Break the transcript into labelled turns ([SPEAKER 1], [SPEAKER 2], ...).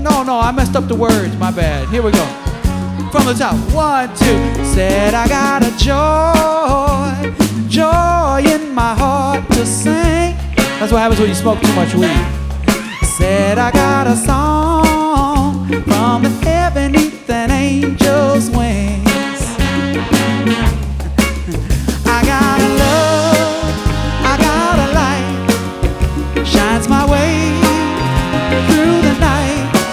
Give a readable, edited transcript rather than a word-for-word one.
[SPEAKER 1] No, I messed up the words. My bad. Here we go. From the top. 1, 2. Said I got a joy in my heart to sing. That's what happens when you smoke too much weed. Said I got a song